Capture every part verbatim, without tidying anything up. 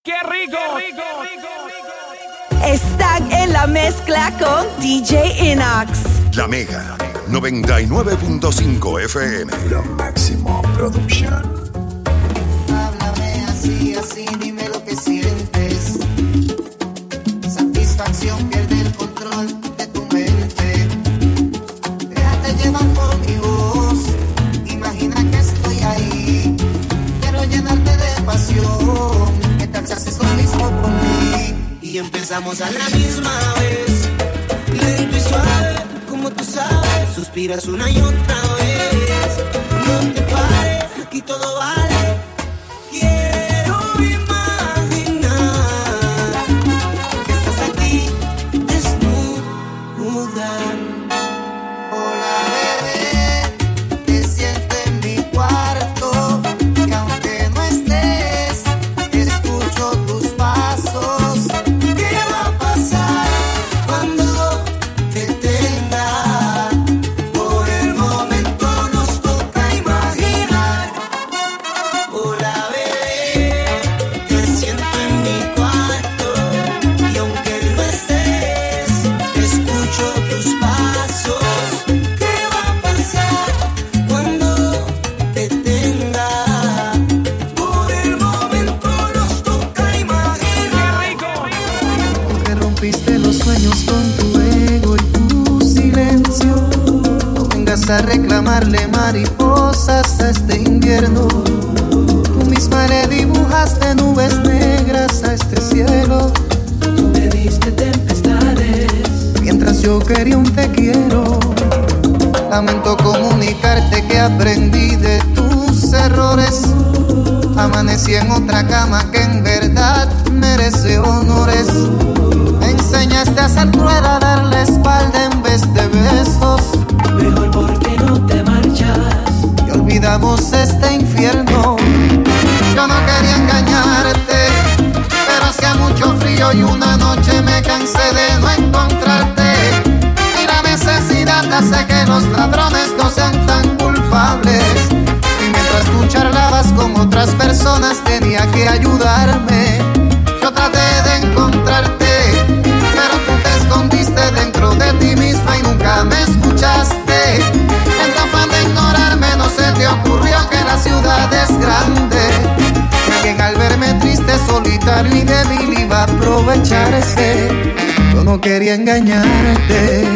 ¡Qué rico! ¡Qué rico! Están en la mezcla con D J Inox. La Mega noventa y nueve punto cinco F M. Lo máximo producción. Háblame así, así, dime lo que sientes. Satisfacción, pierde el control de tu mente. Déjate llevar por mi voz. Imagina que estoy ahí. Quiero llenarte de pasión. ¿Qué tal si haces lo mismo por mí? Y empezamos a la misma vez, lento y suave, como tú sabes. Suspiras una y otra vez. No te pares, aquí todo vale. Quiero imaginar que estás aquí, desnuda. Hola bebé, te siento en mi cuarto. Y aunque no estés, escucho tus pasos. ¿Qué va a pasar cuando te tenga? Por el momento nos toca imaginar. Hola bebé, te siento en mi cuarto. Y aunque no estés, escucho tus pasos. ¿Qué va a pasar cuando te tenga? Por el momento nos toca imaginar. Que rompiste los sueños con tu ego y tu silencio. No vengas a reclamarle mariposas a este invierno. Tú misma le dibujaste nubes negras a este cielo. Tú me diste tempestades mientras yo quería un te quiero. Lamento comunicarte que aprendí de tus errores. Amanecí en otra cama que en verdad merece honores. Me enseñaste a ser cruel, a dar la espalda en vez de besos. Mejor porque no te marchas y olvidamos este infierno. Yo no quería engañarte, pero hacía mucho frío y una noche me cansé de no encontrarte. Y la necesidad hace que los ladrones no sean tan culpables. Y mientras tú charlabas con otras personas tenía que ayudarme. Yo traté de encontrarte, pero tú te escondiste dentro de ti misma y nunca me escuchaste. En tu afán de ignorarme no se te ocurrió que la ciudad es grande. Y alguien al verme triste, solitario y débil iba a aprovecharse. Yo no quería engañarte,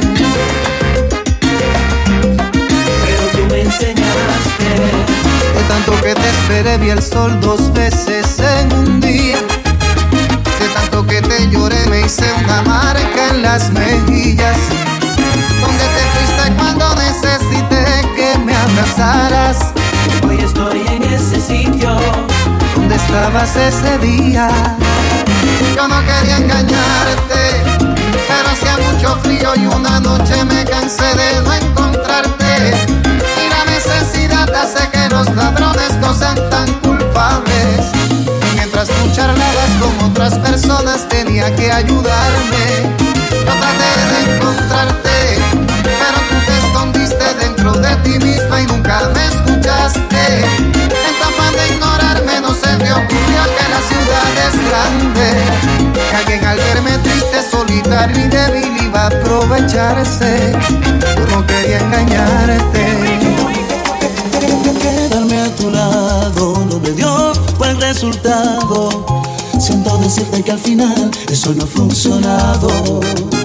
pero tú me enseñaste. De tanto que te esperé vi el sol dos veces en un día. De tanto que te lloré me hice una marca en las mejillas. Donde te fuiste cuando necesité que me abrazaras. Hoy estoy en ese sitio donde estabas ese día. Yo no quería engañarte, pero hacía mucho frío y una noche me cansé de no encontrarte. Y la necesidad hace que los ladrones no sean tan culpables. Y mientras tú charlabas con otras personas tenía que ayudarme. Yo traté de encontrarte, pero tú te escondiste dentro de ti misma y nunca me escuchaste. En tu afán de ignorarme no se te ocurrió que la ciudad es grande. Que alguien al verme triste, solitario y débil iba a aprovecharse. Yo no quería engañarte. Quedarme a tu lado no me dio buen resultado. Siento decirte que al final eso no ha funcionado.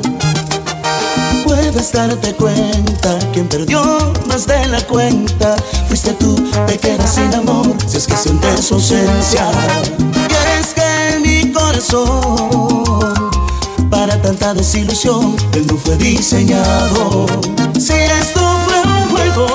Puedes darte cuenta, quien perdió más de la cuenta fuiste tú, te quedas sin amor si es que sientes su ausencia. Y es que mi corazón para tanta desilusión él no fue diseñado. Si esto fue un juego,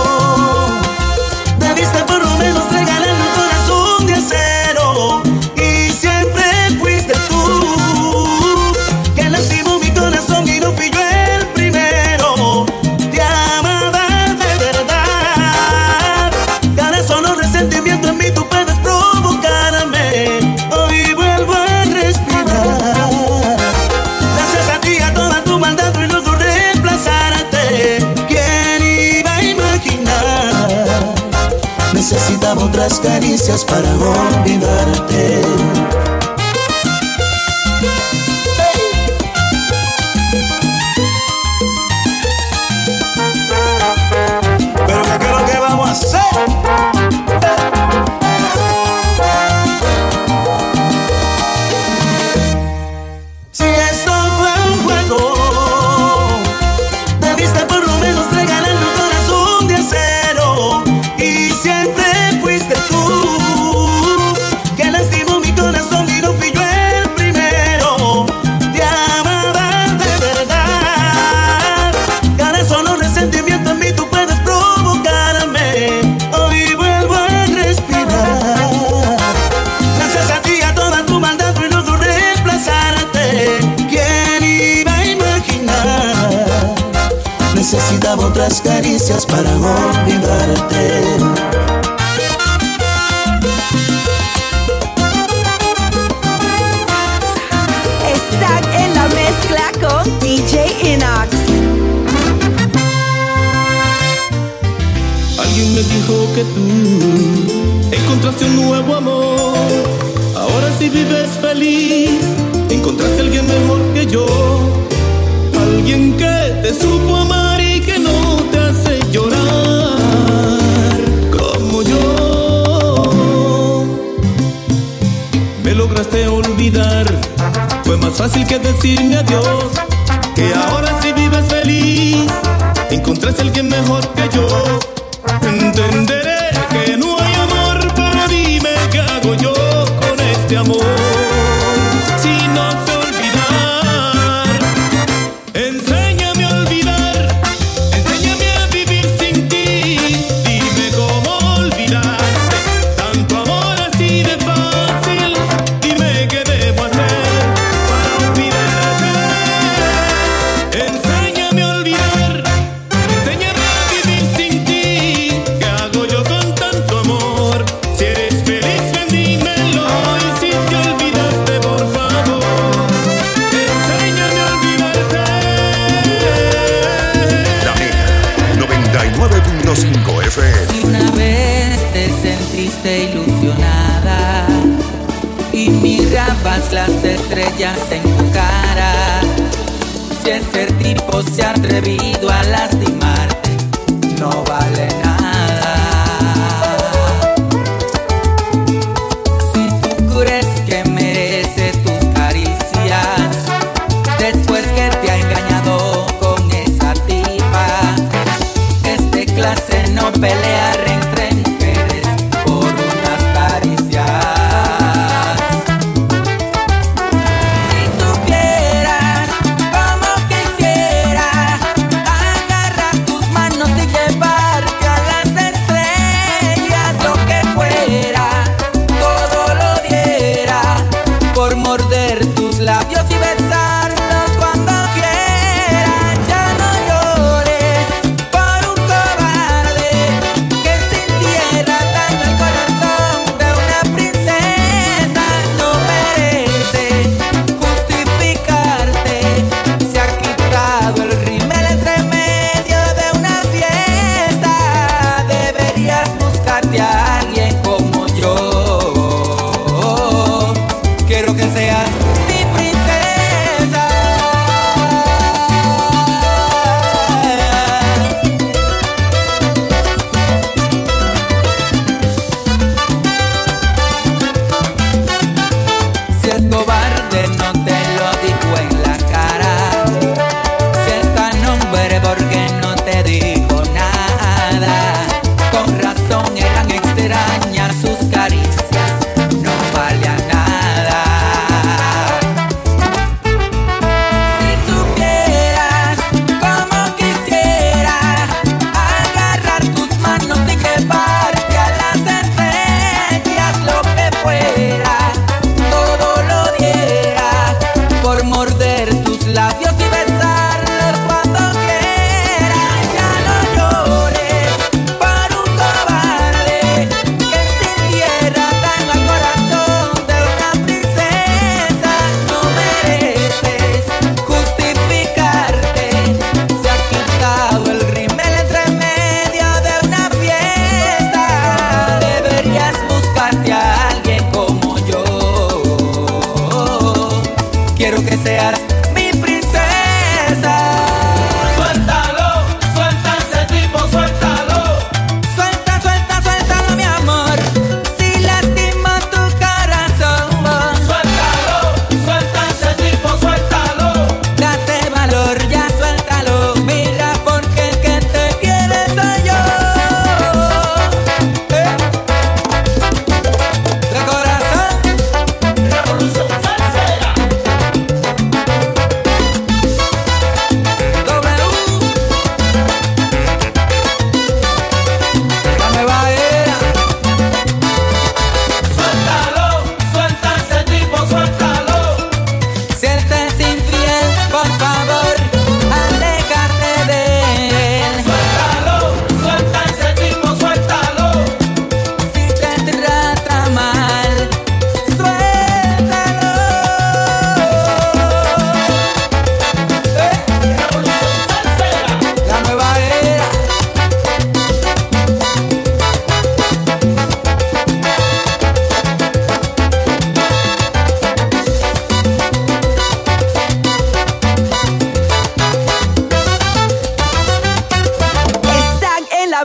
debiste por lo menos regalarme un corazón de acero. Y siempre fuiste tú que lastimó mi corazón y no fui yo el primero. Te amaba de verdad, y ahora solo resentimiento en mí tú puedes provocarme. Hoy vuelvo a respirar gracias a ti, a toda tu maldad y luego reemplazarte. ¿Quién iba a imaginar? Necesitaba otras caricias para olvidarte. otras caricias para olvidarte. Están en la mezcla con D J Inox. Alguien me dijo que tú encontraste un nuevo amor. Ahora sí vives feliz, encontraste a alguien mejor que yo. Alguien que te supo amar y que no te hace llorar como yo. Me lograste olvidar, fue más fácil que decirme adiós. Que ahora sí vives feliz, encontraste a alguien mejor que yo. Entenderé que no hay amor, pero dime qué hago yo con este amor. Si no sé olvidar, enséñame a olvidar, enséñame a vivir sin ti. Dime cómo olvidarte tanto amor así de fácil. Dime qué debo hacer para olvidarte. Enséñame a olvidar, enséñame a vivir sin ti. ¿Qué hago yo con tanto amor? Si eres feliz, ven, dímelo. Y si te olvidaste, por favor, enséñame a olvidarte. La Mega noventa y nueve punto cinco F M. Si una vez te sentiste ilusionada y mirabas las estrellas en tu cara, si ese tipo se ha atrevido a lastimarte, no vale nada. Si tú crees que merece tus caricias, después que te ha engañado con esa tipa, este clase no pelea entre mujeres por unas caricias. Si supieras cómo quisiera agarrar tus manos y llevarte a las estrellas, lo que fuera, todo lo diera por morder tus labios y besarlos cuando quieras. Ya no llores por un cobarde que sintiera daño al corazón de una princesa. No merece justificarte, se ha quitado el rímel entre medio de una fiesta. Deberías buscarte a alguien como yo. Quiero que seas mi princesa. Si es cobarde, no te lo dijo en la cara. Si es tan hombre, porque no te dijo nada. Con razón eran extrañas sus caricias, no valía nada. Si supieras cómo quisiera agarrar tus manos y llevarte a las estrellas, lo que fuera, todo lo diera por morder tus labios y besarlos cuando quieras. Ya no llores por un cobarde que sintiera daño al corazón de una princesa. No mereces justificarte, se ha quitado el rímel entre medio de una fiesta. Deberías buscarte a alguien como yo. Quiero que seas mi princesa. Suéltalo, suelta ese tipo, suéltalo. Suelta, suelta, suéltalo, mi amor. Si lastima tu corazón, suéltalo, suelta ese tipo, suéltalo. Date valor, ya suéltalo. Mira, porque el que te quiere soy yo. ¿Eh? De corazón, revolución salsera.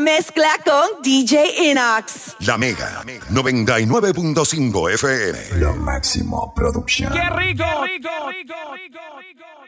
mezcla con D J Inox. La Mega noventa y nueve punto cinco F M. Lo máximo production. ¡Qué rico! ¡Qué rico! ¡Rico, rico, rico!